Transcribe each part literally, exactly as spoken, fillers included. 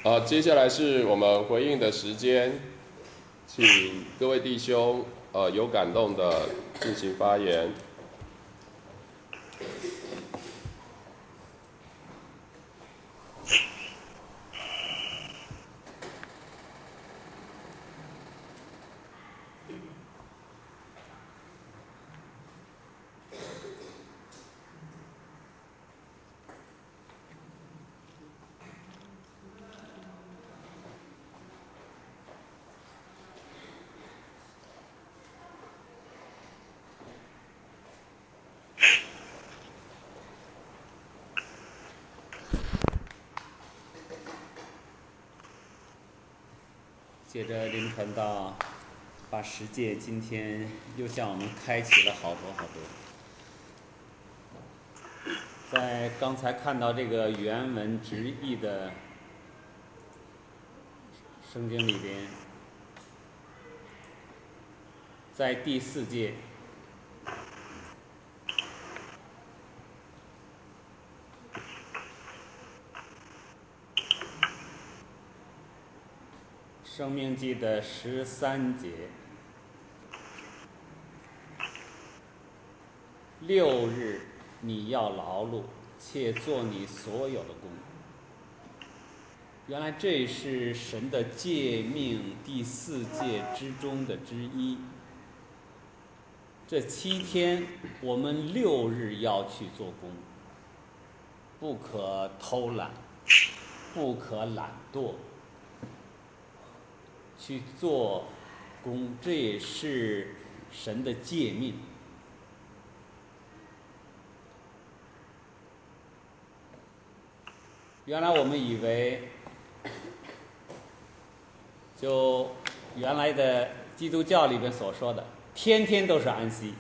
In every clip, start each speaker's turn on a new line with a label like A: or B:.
A: 好，接下来是我们回应的时间，请各位弟兄呃有感动的进行发言。
B: 借着灵传道把十诫今天又向我们开启了好多好多。在刚才看到这个原文直译的圣经里边，在第四诫生命记的十三节，六日你要劳碌，且做你所有的工。原来这是神的诫命第四诫之中的之一。这七天我们六日要去做工，不可偷懒，不可懒惰，去做工，这也是神的诫命。原来我们以为，就原来的基督教里边所说的，天天都是安息，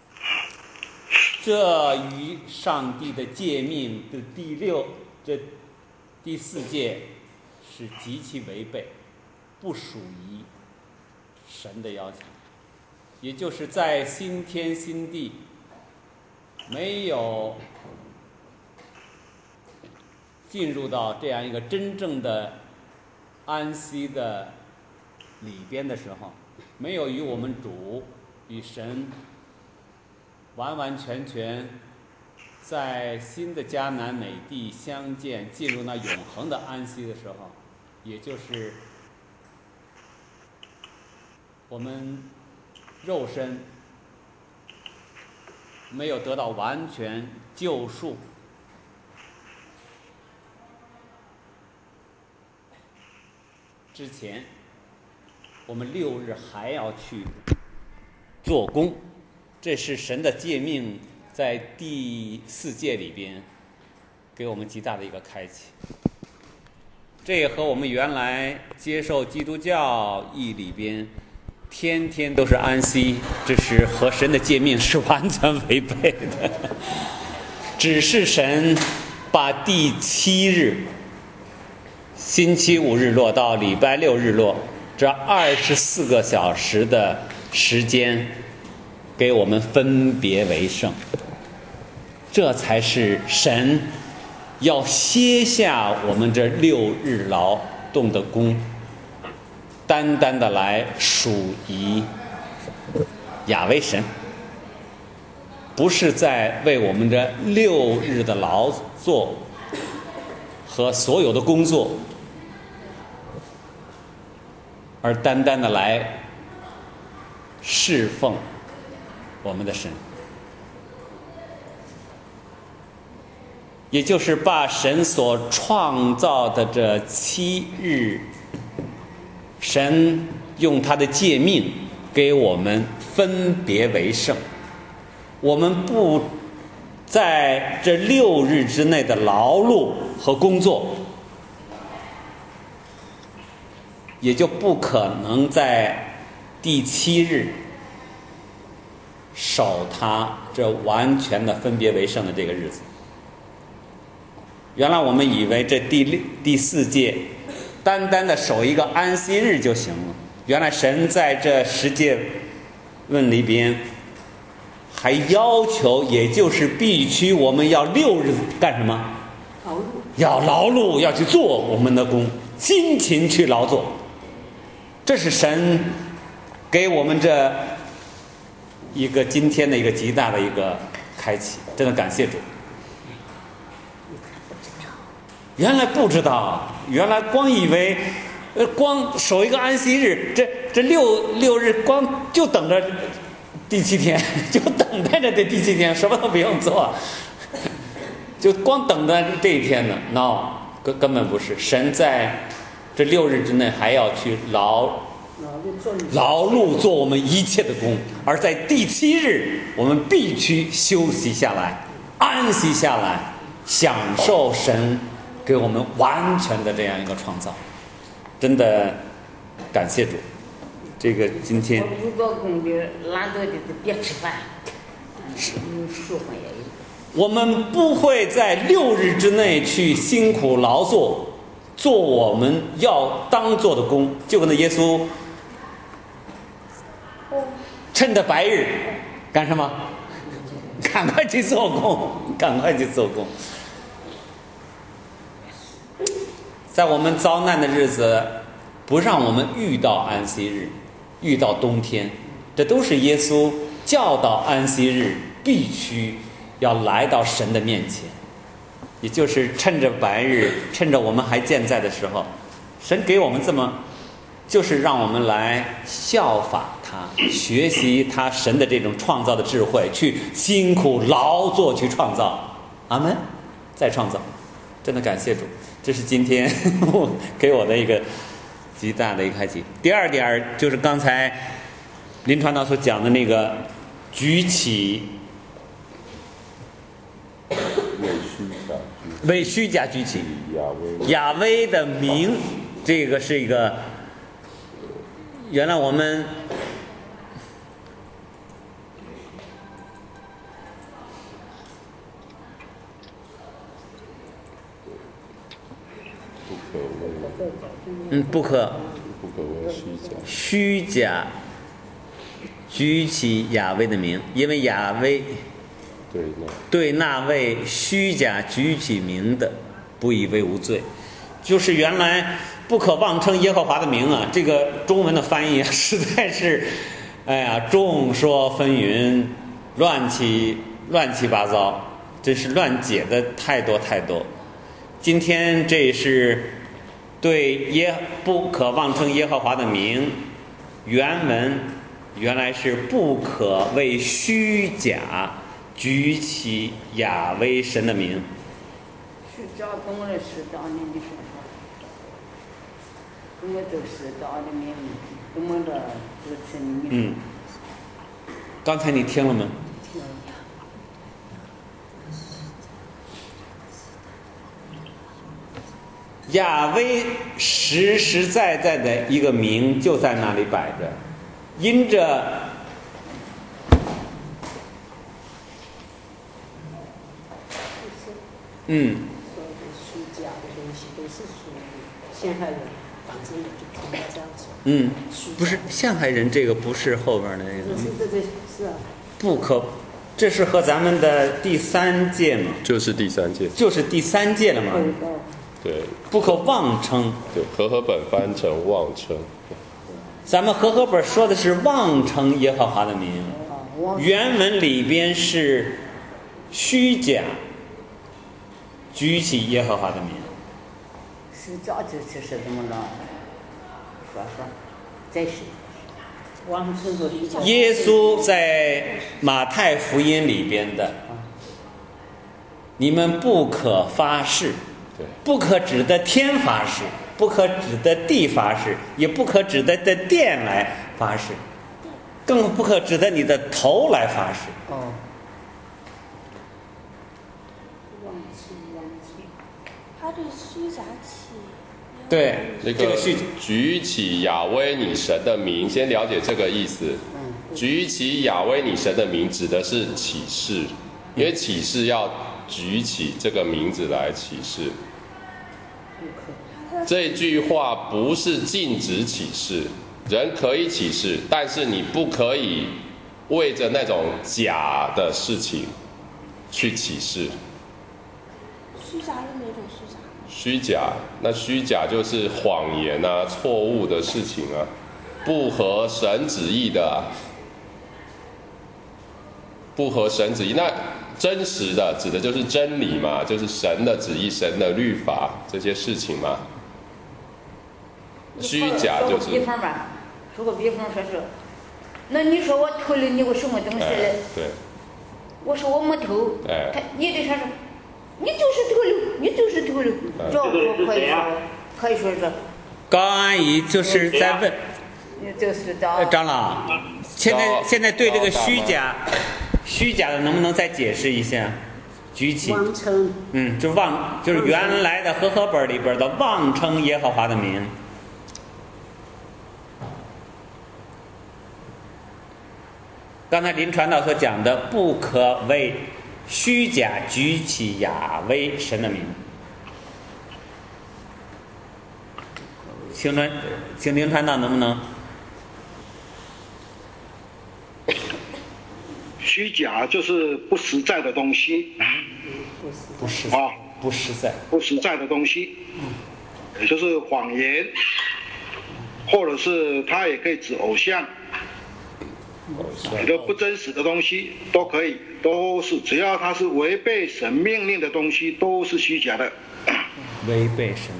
B: 这与上帝的诫命的第六、这第四诫是极其违背，不属于神的要求。也就是在新天新地没有进入到这样一个真正的安息的里边的时候，没有与我们主与神完完全全在新的迦南美地相见，进入那永恒的安息的时候，也就是我们肉身没有得到完全救赎之前，我们六日还要去做工，这是神的诫命在第四诫里边给我们极大的一个开启。这也和我们原来接受基督教义里边天天都是安息，这是和神的诫命是完全违背的。只是神把第七日星期五日落到礼拜六日落这二十四个小时的时间给我们分别为圣，这才是神要歇下我们这六日劳动的功，单单的来属于亚威神，不是在为我们这六日的劳作和所有的工作而单单的来侍奉我们的神，也就是把神所创造的这七日，神用他的诫命给我们分别为圣，我们不在这六日之内的劳碌和工作，也就不可能在第七日守他这完全的分别为圣的这个日子。原来我们以为这第六第四诫单单的守一个安息日就行了，原来神在这十诫问里边还要求，也就是必须我们要六日干什么？
C: 劳碌，
B: 要劳碌，要去做我们的工， 辛勤去劳作。这是神给我们这一个今天的一个极大的一个开启，真的感谢主。原来不知道，原来光以为，呃，光守一个安息日，这这六六日光就等着第七天，就等待着这第七天，什么都不用做，就光等着这一天呢。no， 根根本不是，神在这六日之内还要去劳劳碌做我们一切的工，而在第七日我们必须休息下来，安息下来，享受神给我们完全的这样一个创造。真的感谢主。这个今天
C: 不做工的懒惰的就别吃饭，有舒缓也有。
B: 我们不会在六日之内去辛苦劳作，做我们要当做的工。就跟那耶稣趁着白日干什么？赶快去做工，赶快去做工。在我们遭难的日子，不让我们遇到安息日，遇到冬天，这都是耶稣教导安息日必须要来到神的面前，也就是趁着白日，趁着我们还健在的时候，神给我们这么，就是让我们来效法他，学习他神的这种创造的智慧，去辛苦劳作去创造。阿门。再创造，真的感谢主。这是今天给我的一个极大的一个开启。第二点就是刚才林传道所讲的那个举起为虚假举起亚威的名，这个是一个原来我们嗯，不可，
A: 不可为虚假。
B: 虚假举起亚威的名，因为亚威
A: 对那
B: 对那位虚假举起名的，不以为无罪。就是原来不可妄称耶和华的名啊，这个中文的翻译啊，实在是，哎呀，众说纷纭，乱七乱七八糟，真是乱解的太多太多。今天这是对耶不可妄称耶和华的名，原文原来是不可为虚假举起亚威神的名。
C: 是找东人是找你的说法，我们都是找的名，我们的支持你。
B: 嗯，刚才你听了吗？
C: 听了。
B: 亚威实实在在的一个名就在那里摆着，因着嗯，
D: 所有的虚假的东西都是属于陷害人，反正也就听他这样说。
B: 嗯，不是陷害人，这个不是后边的那个，
D: 是这个是啊，
B: 不可，这是和咱们的第三届嘛，
A: 就是第三届，
B: 就是第三届了嘛，
A: 对
B: 不可妄称。
A: 对，和合本翻成妄称。
B: 咱们和合本说的是妄称耶和华的名，原文里边是虚假举起耶和华的名。
C: 是找就是是怎么了？说说，再是。
D: 妄称和虚假。
B: 耶稣在马太福音里边的，你们不可发誓，不可指着天发誓，不可指着地发誓，也不可指着这殿来发誓，更不可指着你的头来发誓。
C: 哦。
D: 妄称妄称，
E: 他对虚假起。
B: 对，
A: 那个
B: 这个虚
A: 举起亚威你神的名，先了解这个意思。举起亚威你神的名指的是启示，因为启示要举起这个名字来启示。这句话不是禁止启示，人可以启示，但是你不可以为着那种假的事情去启示。
E: 虚假是哪种虚假？
A: 虚假，那虚假就是谎言啊，错误的事情啊，不合神旨意的、啊，不合神旨意。那真实的指的就是真理嘛，就是神的旨意、神的律法这些事情嘛。虚假就是。
C: 说个比方吧，说个比方说是，那你说我偷了你个什么东西嘞？
A: 哎、对。
C: 我说我没偷，
A: 哎、
C: 他你得说是，你就是偷了，你就是偷了，这不可以说，可以说是。
B: 高阿姨就是在问，
C: 就是的。
B: 呃，长老，现在现在对这个虚假，虚假的能不能再解释一下？举起，
D: 妄称，
B: 嗯，就妄，就是原来的和合本里边的妄称耶和华的名。刚才林传道所讲的，不可为虚假举起亚威神的名。请传，请林传道能不能？
F: 虚假就是不实在的东西，
B: 不实在，
F: 啊，
B: 不实在，
F: 不实在的东西，也就是谎言，或者是它也可以指偶像。你的不真实的东西都可以，都是只要它是违背神命令的东西，都是虚假的。
B: 违背神。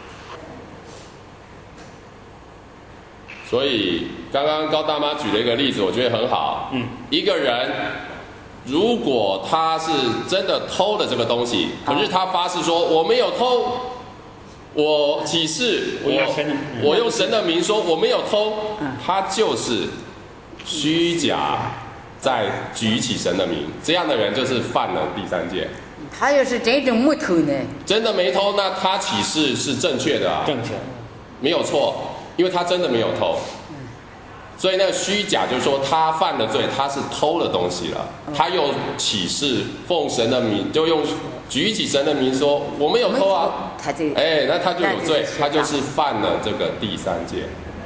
A: 所以刚刚高大妈举了一个例子，我觉得很好。
B: 嗯，
A: 一个人如果他是真的偷了这个东西，可是他发誓说我没有偷，我起誓，我我用神的名说我没有偷，他就是虚假在举起神的名，这样的人就是犯了第三戒。
C: 他要是真正没偷呢？
A: 真的没偷，那他起誓是正确的啊，
B: 正确，
A: 没有错，因为他真的没有偷。所以那个虚假就是说他犯了罪，他是偷了东西了，他又起誓奉神的名，就用举起神的名说我没有偷啊，
C: 他这
A: 哎，那他就有罪，他就是犯了这个第三戒。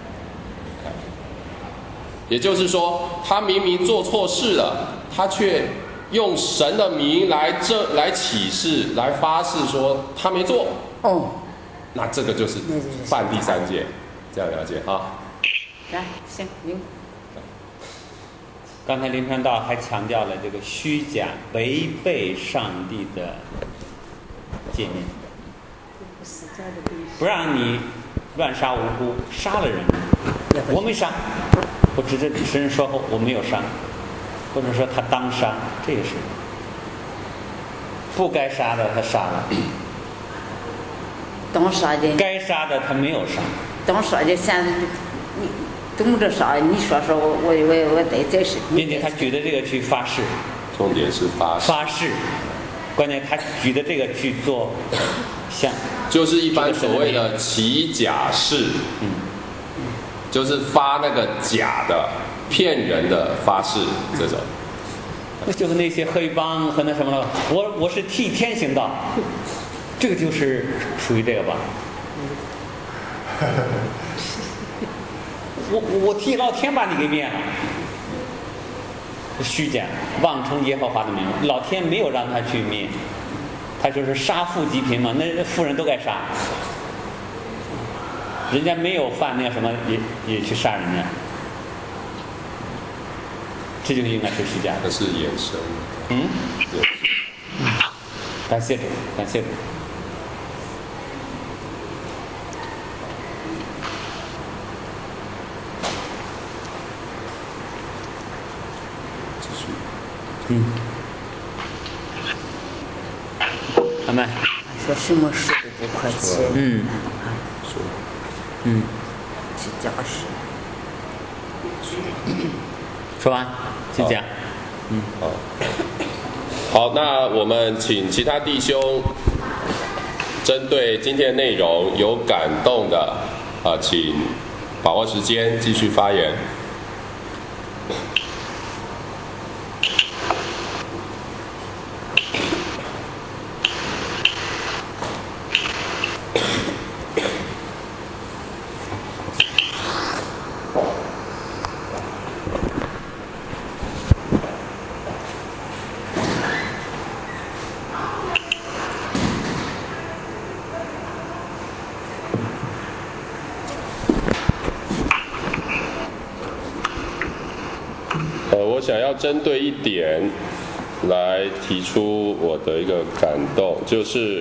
A: 也就是说，他明明做错事了，他却用神的名来这来起誓、来发誓说他没做。
C: 哦，
A: 那这个就是犯第三戒，这样了解啊？
C: 来，行，明。
B: 刚才林传道还强调了这个虚假违背上帝的诫命，
D: 不实在的东西，
B: 不让你乱杀无辜，杀了人，我没杀，我指着神说后我没有杀，或者说他当杀，这也是不该杀的他杀了，
C: 当杀的，
B: 该杀的他没有杀，
C: 当杀的现在你怎么着杀？你说说我我我我得再是。
B: 并且他举的这个去发誓，
A: 重点是发誓，
B: 发誓，关键他举的这个去做像，
A: 就是一般所谓的起假誓，
B: 嗯，
A: 就是发那个假的、骗人的发誓这种。
B: 那就是那些黑帮和那什么了，我我是替天行道，这个就是属于这个吧。我我替老天把你给灭了，虚假，妄称耶和华的名，老天没有让他去灭，他就是杀富济贫嘛，那富人都该杀，人家没有犯那个什么也也去杀人家，这就应该是虚假的。
A: 那是眼神。
B: 嗯，
A: 对。
B: 感谢主，感谢主。嗯，阿妹，
C: 说什么事都不客气。
B: 嗯，
A: 说，
B: 嗯，
C: 去讲事。
B: 说完，去讲。嗯，
A: 好。好，那我们请其他弟兄针对今天的内容有感动的，啊、呃，请把握时间继续发言。 想要针对一点来提出我的一个感动，就是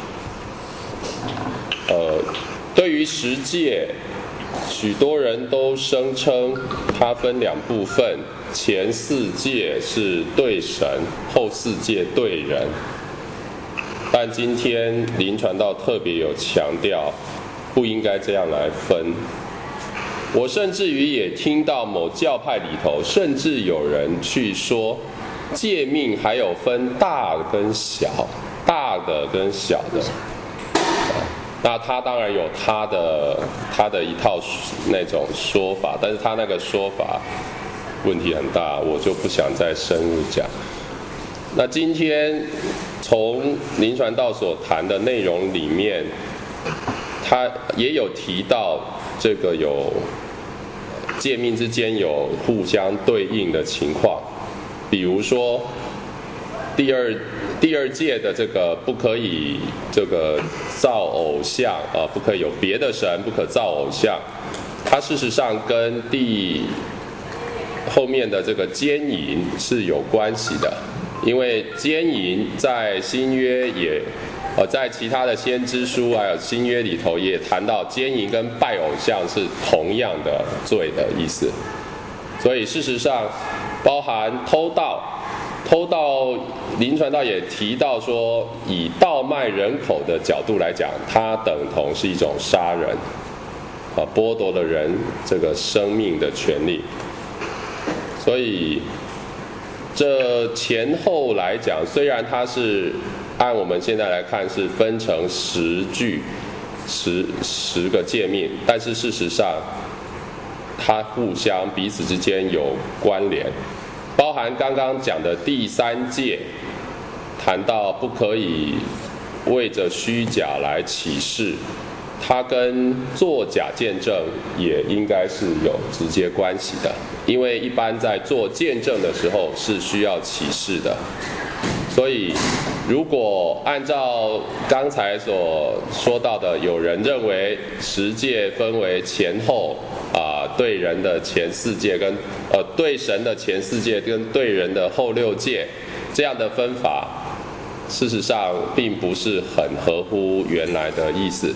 A: 呃，对于十戒，许多人都声称它分两部分，前四戒是对神，后四戒对人。但今天林传道特别有强调，不应该这样来分。我甚至于也听到某教派里头，甚至有人去说，诫命还有分大跟小，大的跟小的。那他当然有他的他的一套那种说法，但是他那个说法问题很大，我就不想再深入讲。那今天从林传道所谈的内容里面，他也有提到这个有诫命之间有互相对应的情况，比如说第二第二届的这个不可以这个造偶像啊，不可以有别的神，不可造偶像，它事实上跟第后面的这个奸淫是有关系的。因为奸淫在新约也，呃，在其他的先知书还有新约里头也谈到奸淫跟拜偶像是同样的罪的意思，所以事实上包含偷盗，偷盗林传道也提到说，以盗卖人口的角度来讲，它等同是一种杀人，啊，剥夺了人这个生命的权利，所以。这前后来讲，虽然它是按我们现在来看是分成十句、十十个诫命，但是事实上，它互相彼此之间有关联，包含刚刚讲的第三诫，谈到不可以为着虚假来起誓，它跟作假见证也应该是有直接关系的。因为一般在做见证的时候是需要起誓的，所以如果按照刚才所说到的，有人认为十诫分为前后啊、呃，对人的前四诫跟呃对神的前四诫跟对人的后六诫这样的分法，事实上并不是很合乎原来的意思。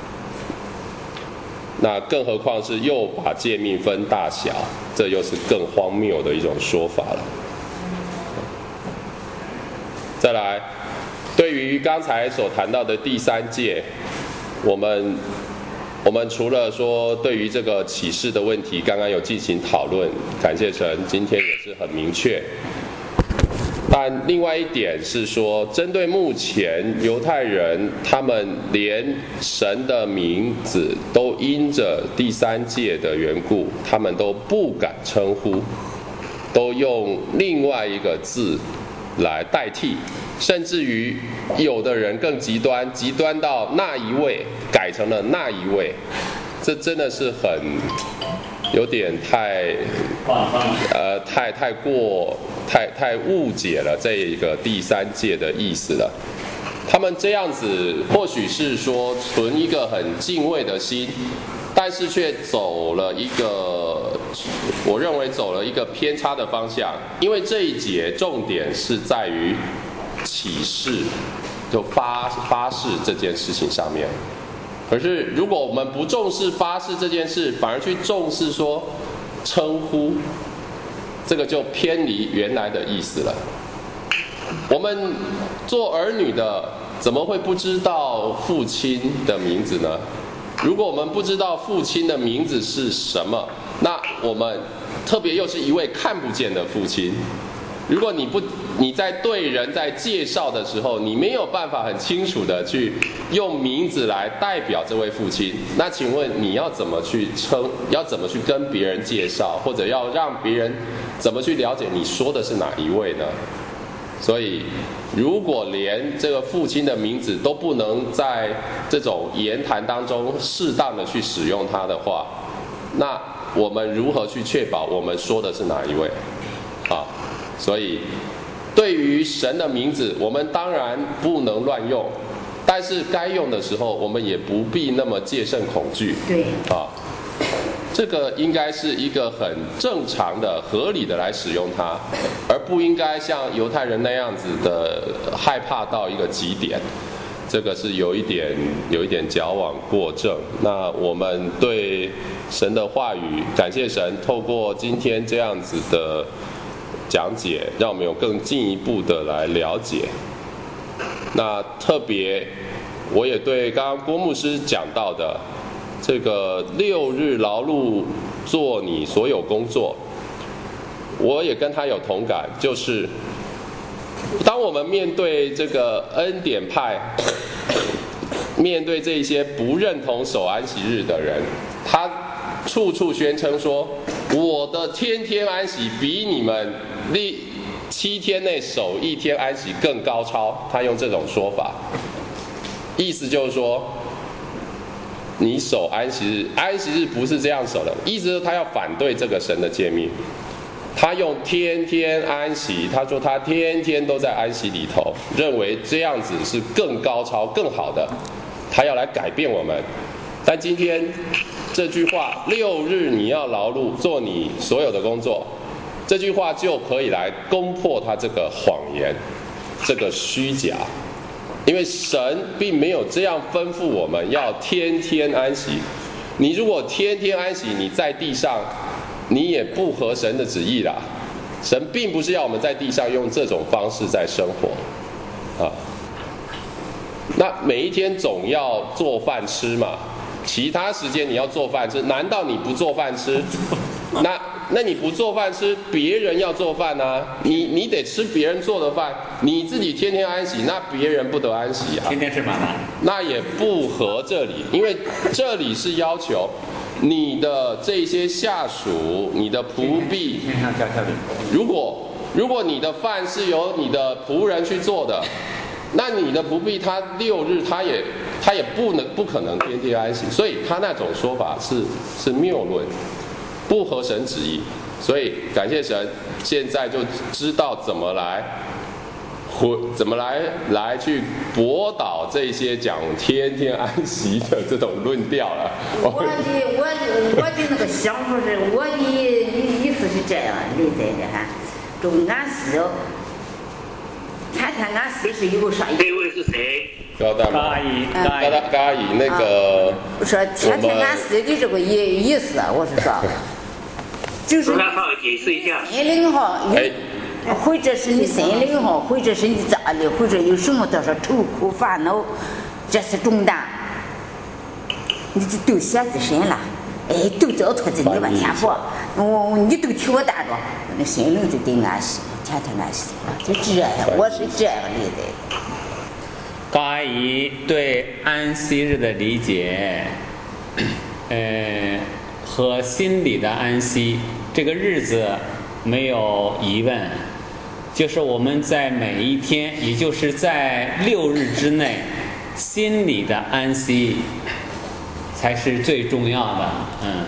A: 那更何况是又把诫命分大小，这又是更荒谬的一种说法了。再来，对于刚才所谈到的第三诫，我们我们除了说对于这个启示的问题，刚刚有进行讨论，感谢神，今天也是很明确。但另外一点是说，针对目前犹太人，他们连神的名字都因着第三诫的缘故，他们都不敢称呼，都用另外一个字来代替，甚至于有的人更极端，极端到那一位改成了那一位，这真的是很有点太呃太太过太太误解了这个第三诫的意思了。他们这样子或许是说存一个很敬畏的心，但是却走了一个我认为走了一个偏差的方向。因为这一节重点是在于启示，就发发誓这件事情上面。可是如果我们不重视发誓这件事，反而去重视说称呼，这个就偏离原来的意思了。我们做儿女的怎么会不知道父亲的名字呢？如果我们不知道父亲的名字是什么，那我们特别又是一位看不见的父亲，如果你不你在对人在介绍的时候，你没有办法很清楚的去用名字来代表这位父亲，那请问你要怎么去称，要怎么去跟别人介绍，或者要让别人怎么去了解你说的是哪一位呢？所以如果连这个父亲的名字都不能在这种言谈当中适当的去使用它的话，那我们如何去确保我们说的是哪一位啊？所以对于神的名字，我们当然不能乱用，但是该用的时候，我们也不必那么戒慎恐惧。
C: 对
A: 啊， 这个应该是一个很正常的、合理的来使用它，而不应该像犹太人那样子的害怕到一个极点。这个是有一点有一点矫枉过正。那我们对神的话语，感谢神，透过今天这样子的讲解，让我们有更进一步的来了解。那特别，我也对刚刚郭牧师讲到的这个六日劳碌做你所有工作，我也跟他有同感，就是当我们面对这个恩典派，面对这些不认同守安息日的人，他处处宣称说，我的天天安息比你们立七天内守一天安息更高超。他用这种说法，意思就是说，你守安息日，安息日不是这样守的，意思是他要反对这个神的诫命。他用天天安息，他说他天天都在安息里头，认为这样子是更高超、更好的，他要来改变我们。但今天这句话，六日你要劳碌做你所有的工作，这句话就可以来攻破他这个谎言，这个虚假。因为神并没有这样吩咐我们要天天安息。你如果天天安息，你在地上你也不合神的旨意啦。神并不是要我们在地上用这种方式在生活啊。那每一天总要做饭吃嘛，其他时间你要做饭吃，难道你不做饭吃？那那你不做饭吃，别人要做饭啊，你你得吃别人做的饭，你自己天天安息，那别人不得安息啊。
B: 天天吃马饭，
A: 那也不合这里，因为这里是要求你的这些下属，你的仆婢，
B: 天上跳跳的。
A: 如果如果你的饭是由你的仆人去做的，那你的仆婢他六日他也他也不能不可能天天安息，所以他那种说法是是谬论，不合神旨意。所以感谢神，现在就知道怎么来怎么来来去驳倒这些讲天天安息的这种论调了。
C: 我的我的我的那个想法是，我的意思是这样理解的哈，就安息，天天安息是有啥意思？
G: 这位是谁？
A: 高大
B: 阿姨，
A: 高大高阿姨，那个
C: 我说天天安息的这个意意思，我是说，就是
G: 让他解释一下。
C: 心灵哈，
A: 哎。
C: 或者是你心灵哈，或者是你家里，或者有什么多少愁苦烦恼，这是重担，你就都写在身了，哎，都交托在你吧天父，我你都替我担着，那心灵就得安息，天天安息，就这样，我是这样理解的。
B: 高阿姨对安息日的理解，呃，和心里的安息这个日子没有疑问。就是我们在每一天，也就是在六日之内，心里的安息才是最重要的。嗯。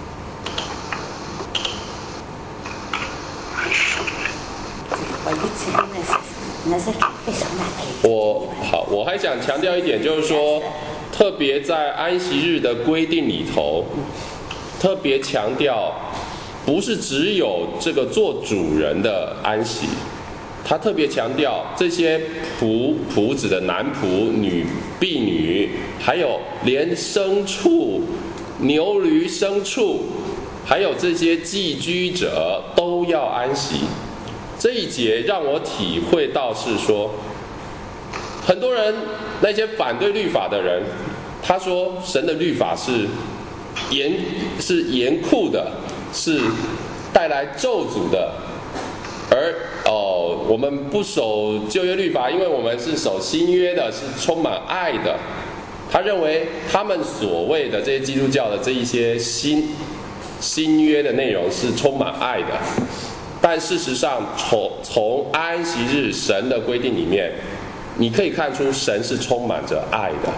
A: 我好，我还想强调一点，就是说，特别在安息日的规定里头，特别强调。不是只有这个做主人的安息，他特别强调这些仆仆子的男仆、女婢女，还有连牲畜、牛驴牲畜，还有这些寄居者都要安息。这一节让我体会到是说，很多人那些反对律法的人，他说神的律法是严是严酷的。是带来咒诅的，而哦，我们不守旧约律法，因为我们是守新约的，是充满爱的。他认为他们所谓的这些基督教的这一些新新约的内容是充满爱的，但事实上，从从安息日神的规定里面，你可以看出神是充满着爱的，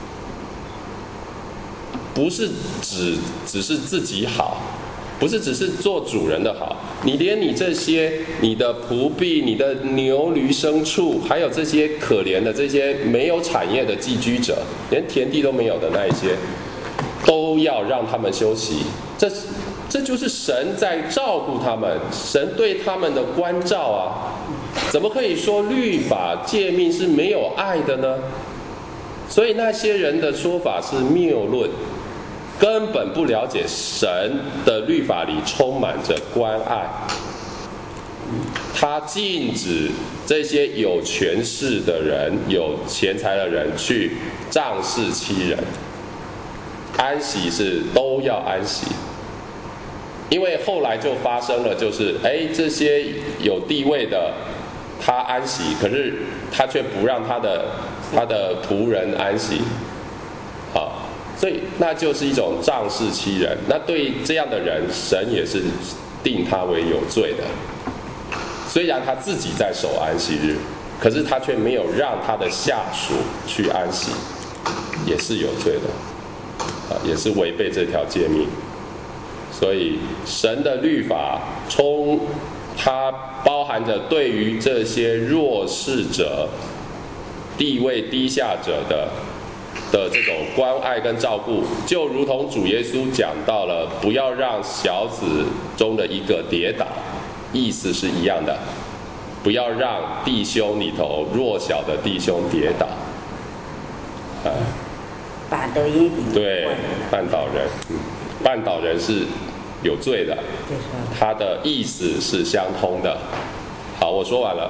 A: 不是只只是自己好。不是只是做主人的好，你连你这些你的仆婢、你的牛驴牲畜，还有这些可怜的这些没有产业的寄居者，连田地都没有的那一些， 都要让他们休息。这这就是神在照顾他们，神对他们的关照啊！怎么可以说律法诫命是没有爱的呢？所以那些人的说法是谬论，根本不了解神的律法里充满着关爱。他禁止这些有权势的人、有钱财的人去仗势欺人。安息是都要安息，因为后来就发生了，就是哎，这些有地位的他安息，可是他却不让他的他的仆人安息，好，所以那就是一种仗势欺人。那对这样的人，神也是定他为有罪的。虽然他自己在守安息日，可是他却没有让他的下属去安息，也是有罪的。啊，也是违背这条诫命，所以神的律法充，它包含着对于这些弱势者、地位低下者的的这种关爱跟照顾，就如同主耶稣讲到了，不要让小子中的一个跌倒，意思是一样的，不要让弟兄里头弱小的弟兄跌倒，啊。
C: 绊倒人，
A: 对，绊倒人，嗯，绊倒人是有罪的，他的意思是相通的。好，我说完了。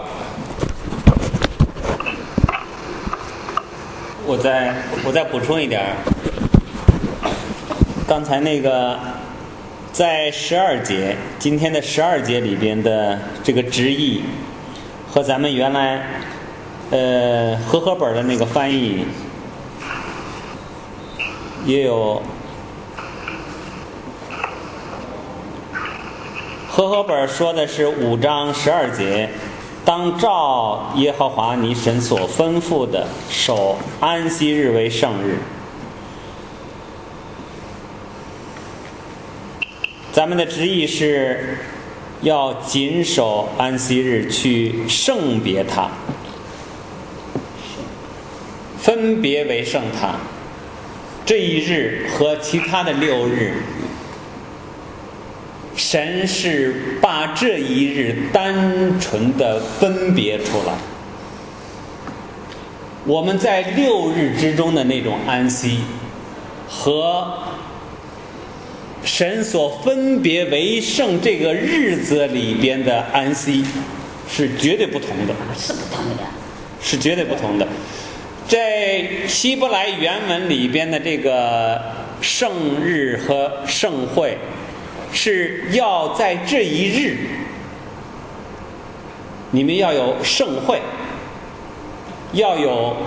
B: 我再我再补充一点儿，刚才那个在十二节，今天的十二节里边的这个直译，和咱们原来呃和合本的那个翻译。也有和合本说的是五章十二节，当照耶和华你神所吩咐的守安息日为圣日。咱们的直译是要谨守安息日，去圣别它，分别为圣它。这一日和其他的六日，神是把这一日单纯的分别出来。我们在六日之中的那种安息，和神所分别为圣这个日子里边的安息是绝对不同的，
C: 是不同的，
B: 是绝对不同的。在希伯来原文里边的这个圣日和圣会，是要在这一日，你们要有盛会，要有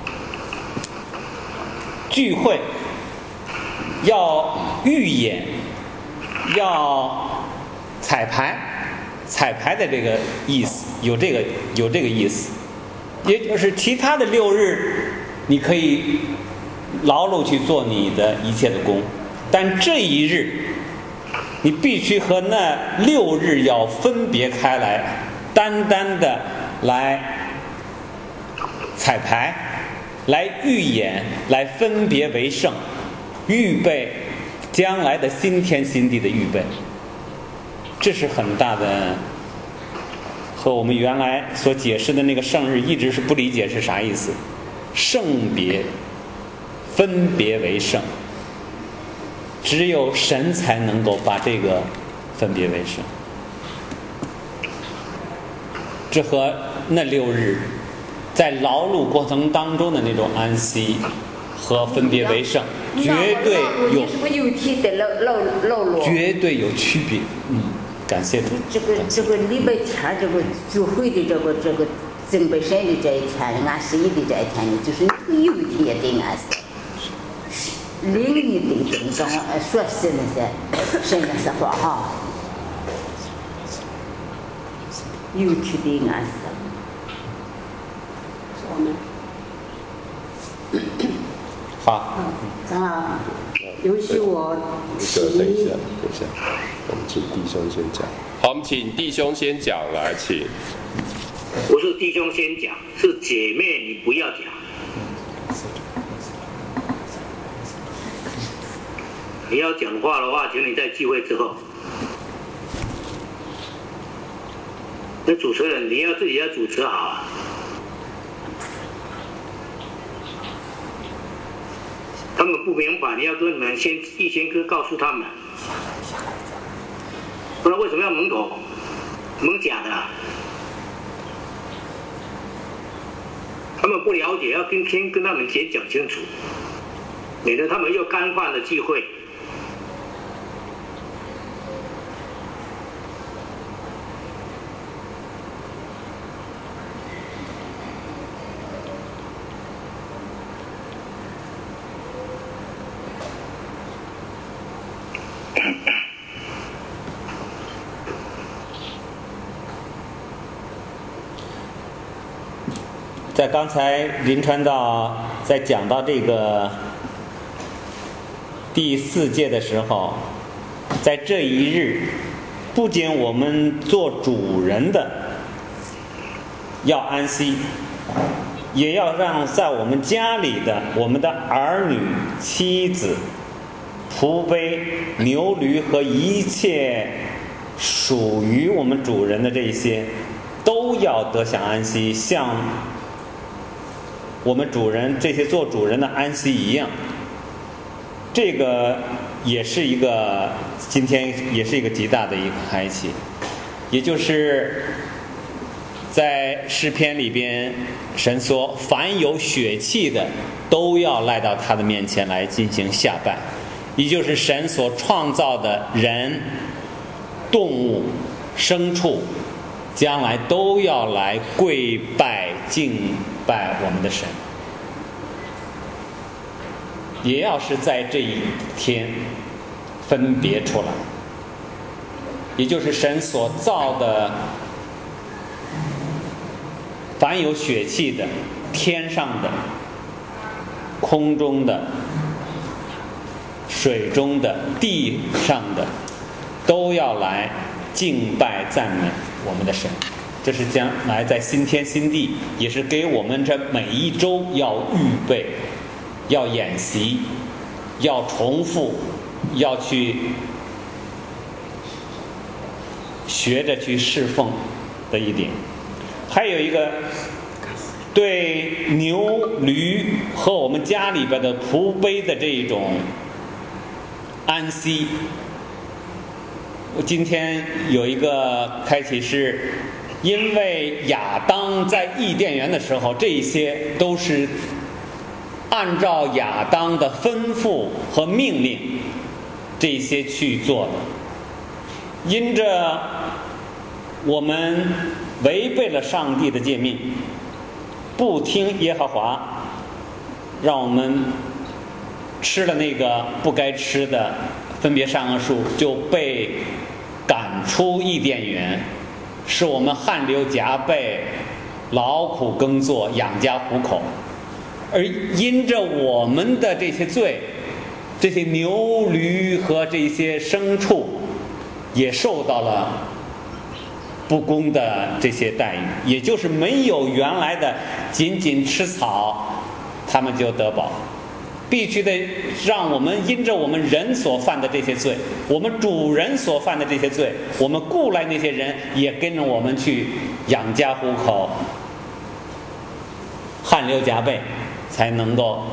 B: 聚会，要预演，要彩排，彩排的这个意思，有这个有这个意思。也就是其他的六日，你可以劳碌去做你的一切的工，但这一日，你必须和那六日要分别开来，单单的来彩排，来预演，来分别为圣，预备将来的新天新地的预备。这是很大的。和我们原来所解释的那个圣日一直是不理解是啥意思，圣别分别为圣，只有神才能够把这个分别为圣。这和那六日在劳碌过程当中的那种安息和分别为圣绝对有绝对有区别。嗯，感谢主。
C: 这个这个礼拜天这个聚会的这个这个敬拜神的这一天，安息日的这一天呢，就是有一天也得安息。灵里的这种说是那些神的说话哈，有一天得安息。
D: 我们
B: 好，
D: 长老，允许我提。
A: 等一下，等一下，我们请弟兄先讲。好，我们请弟兄先讲，来，请。
G: 不是弟兄先讲，是姐妹你不要讲。 你要讲话的话，请你在聚会之后。那主持人，你要自己要主持好啊。他们不明白，你要跟你们先预先告诉他们，不然为什么要蒙头、蒙假的、啊？他们不了解，要跟先跟他们先讲清楚，免得他们又干犯了聚会。
B: 在刚才林传道在讲到这个第四届的时候，在这一日，不仅我们做主人的要安息，也要让在我们家里的我们的儿女、妻子、仆婢、牛驴和一切属于我们主人的这些，都要得享安息，像我们主人这些做主人的安息一样。这个也是一个今天也是一个极大的一个开启，也就是在诗篇里边，神说凡有血气的都要来到他的面前来进行下拜，也就是神所创造的人、动物、牲畜，将来都要来跪拜敬拜我们的神，也要是在这一天分别出来，也就是神所造的凡有血气的、天上的、空中的、水中的、地上的，都要来敬拜赞美我们的神。这是将来在新天新地，也是给我们这每一周要预备、要演习、要重复、要去学着去侍奉的一点。还有一个对牛驴和我们家里边的仆婢的这一种安息。我今天有一个开启是，因为亚当在伊甸园的时候，这些都是按照亚当的吩咐和命令这些去做的。因着我们违背了上帝的诫命，不听耶和华，让我们吃了那个不该吃的分别善恶树，就被赶出伊甸园，使我们汗流浃背，劳苦耕作，养家糊口。而因着我们的这些罪，这些牛驴和这些牲畜也受到了不公的这些待遇，也就是没有原来的仅仅吃草他们就得饱，必须得让我们因着我们人所犯的这些罪，我们主人所犯的这些罪，我们雇来那些人也跟着我们去养家糊口，汗流浃背，才能够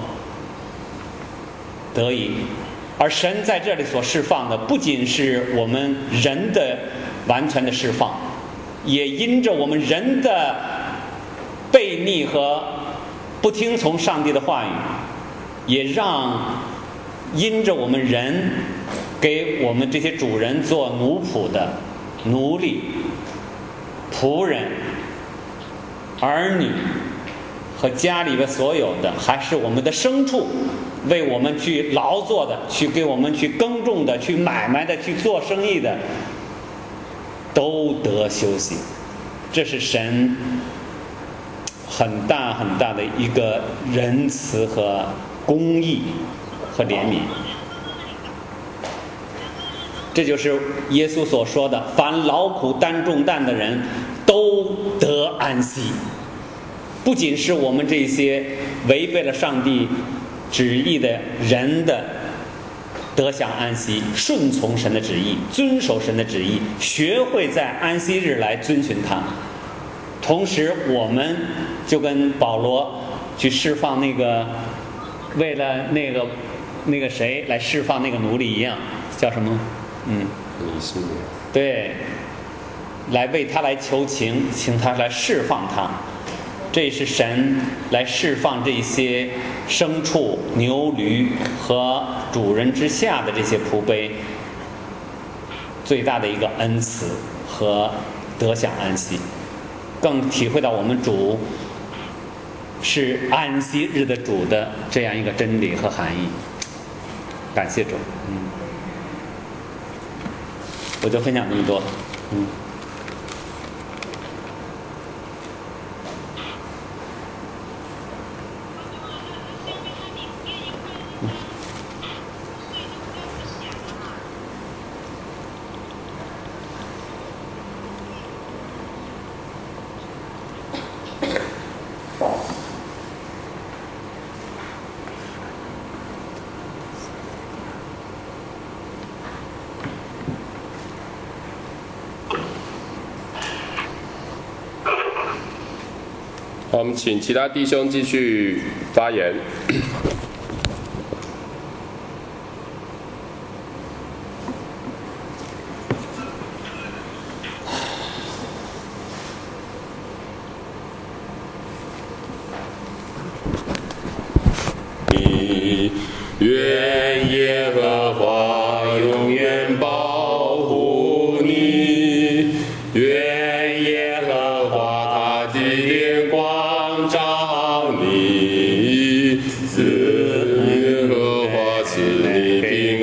B: 得以。而神在这里所释放的不仅是我们人的完全的释放，也因着我们人的悖逆和不听从上帝的话语，也让因着我们人给我们这些主人做奴仆的奴隶、仆人、儿女和家里的所有的，还是我们的牲畜，为我们去劳作的，去给我们去耕种的，去买卖的，去做生意的，都得休息。这是神很大很大的一个仁慈和公义和怜悯。这就是耶稣所说的，凡劳苦担重担的人都得安息。不仅是我们这些违背了上帝旨意的人的得享安息，顺从神的旨意，遵守神的旨意，学会在安息日来遵循他。同时，我们就跟保罗去释放那个，为了那个那个谁来释放那个奴隶一样，叫什么？嗯，
A: 你是你。
B: 对，来为他来求情，请他来释放他。这是神来释放这些牲畜、牛驴和主人之下的这些仆婢最大的一个恩赐和得享安息，更体会到我们主是安息日的主的这样一个真理和含义。感谢主，嗯，我就分享这么多，嗯。
A: 好，我们请其他弟兄继续发言。你愿耶和华永远保护你，愿耶和华他的脸光照你，赐耶和华赐你平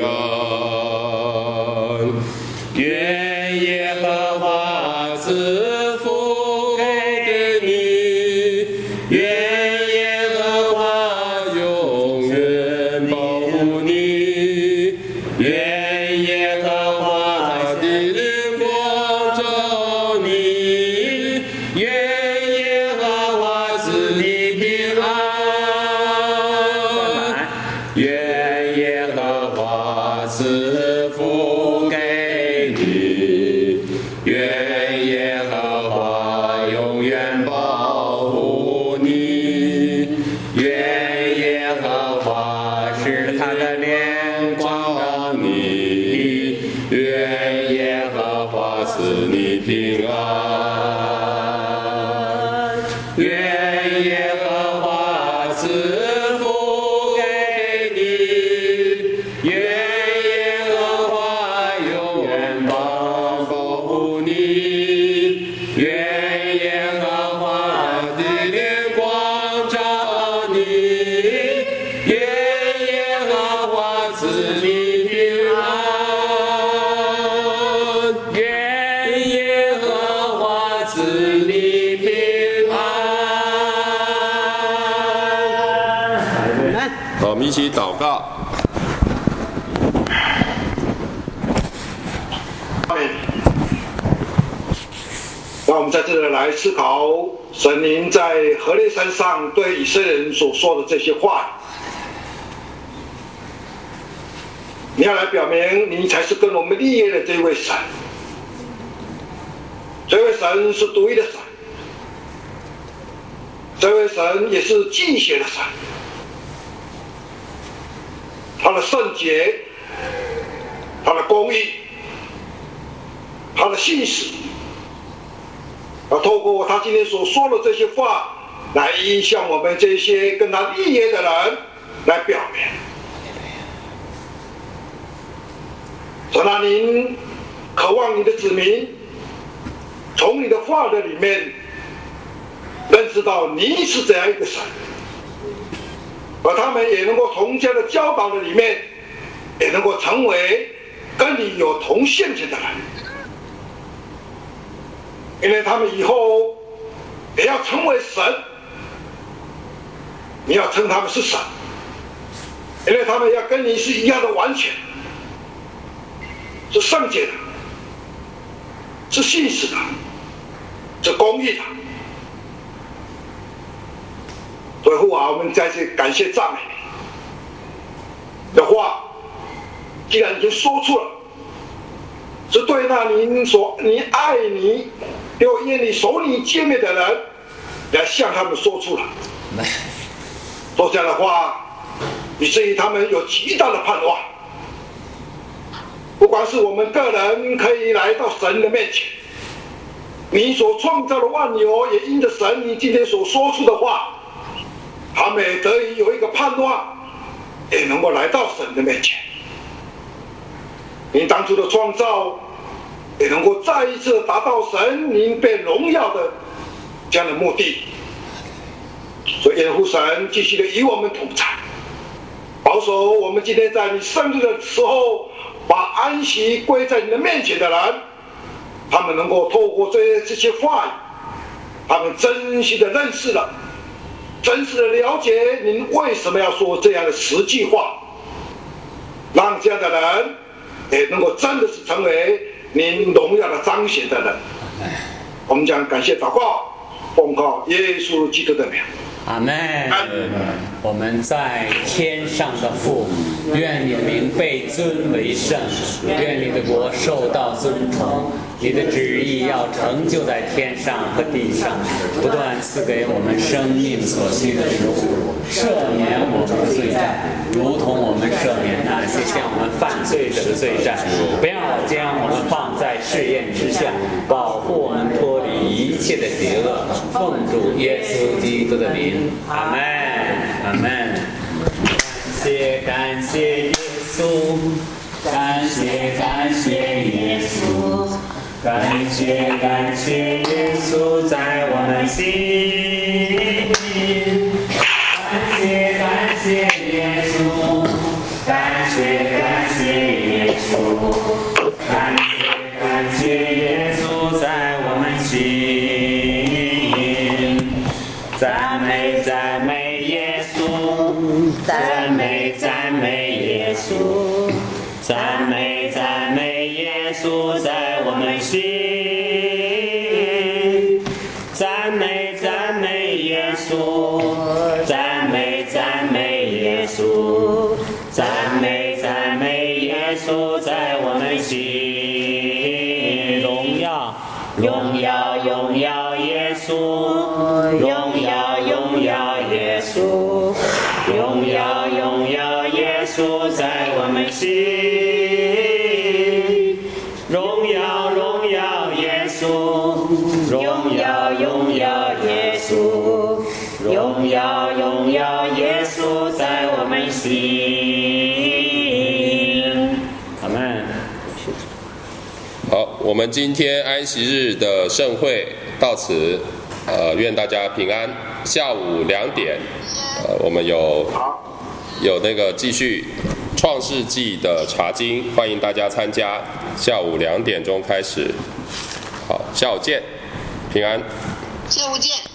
A: 安，愿耶和华赐福给你，愿耶和华永远保护你，愿耶和华他的脸光照你，愿耶和华赐你平安，愿耶和华赐福给你，愿耶和华永远保护你，愿耶和华使他的脸光照你，愿耶和华赐你平安，愿耶和华赐福给你，愿耶和华永远保护你，愿耶和华的脸光照你，愿耶和华赐你平安，愿耶和华赐你平安。好，我们一起祷告。
F: 让我们在这里来思考神灵在何烈山上对以色列人所说的这些话。你要来表明你才是跟我们立约的这位神，这位神是独一的神，这位神也是祭血的神，他的圣洁，他的公义，他的信实，要透过他今天所说的这些话，来影响我们这些跟他立约的人来表明。神啊，您渴望你的子民从你的话的里面认识到你是这样一个神，而他们也能够从这样的教导的里面，也能够成为跟你有同性情的人，因为他们以后也要成为神，你要称他们是神，因为他们要跟你是一样的完全，是圣洁的，是信实的，是公义的。所以父啊，我们再次感谢赞美你的话， 既然已经说出了，是对那你所你爱你又愿意守你诫命的人，来向他们说出了。说这样的话，以至于他们有极大的盼望。不管是我们个人可以来到神的面前，你所创造的万有也因着神你今天所说出的话，他们也得以有一个盼望，也能够来到神的面前。你当初的创造也能够再一次达到神您被荣耀的这样的目的。所以愿父神继续的与我们同在，保守我们今天在你生日的时候把安息归在你的面前的人，他们能够透过这些这些话语，他们真心的认识了，真实的了解您为什么要说这样的实际话，让这样的人也能够真的是成为您荣耀的彰显的人。我们将感谢祷告，奉靠耶稣基督的名。
B: 阿门。我们在天上的父，愿你的名被尊为圣，愿你的国受到尊崇，你的旨意要成就在天上和地上，不断赐给我们生命所需的食物，赦免我们的罪债，如同我们赦免那些向我们犯罪者的罪债，不要将我们放在试验之下，保护我们脱离一切的邪恶，奉主耶稣基督的名，阿门，阿门。感谢感谢耶稣，感谢感谢耶稣，感谢感谢耶稣在我们心，感谢感谢耶稣，感谢感谢耶稣，感谢感谢耶稣在我们心，赞美赞美耶稣，赞美赞美耶稣，赞美赞美耶稣在我们心，赞美赞美耶稣，赞美赞美耶稣，赞美赞美耶稣在我们心，荣耀荣耀荣耀耶稣，荣耀荣耀耶稣，荣耀荣耀耶稣在我们心，荣耀荣耀耶稣，荣耀荣耀耶稣，荣耀荣耀耶稣在我们心。阿门。
A: 好，我们今天安息日的盛会到此，呃，愿大家平安。下午两点，呃，我们有有那个继续创世纪的查经，欢迎大家参加。下午两点钟开始。好，下午见，平安。
H: 下午见。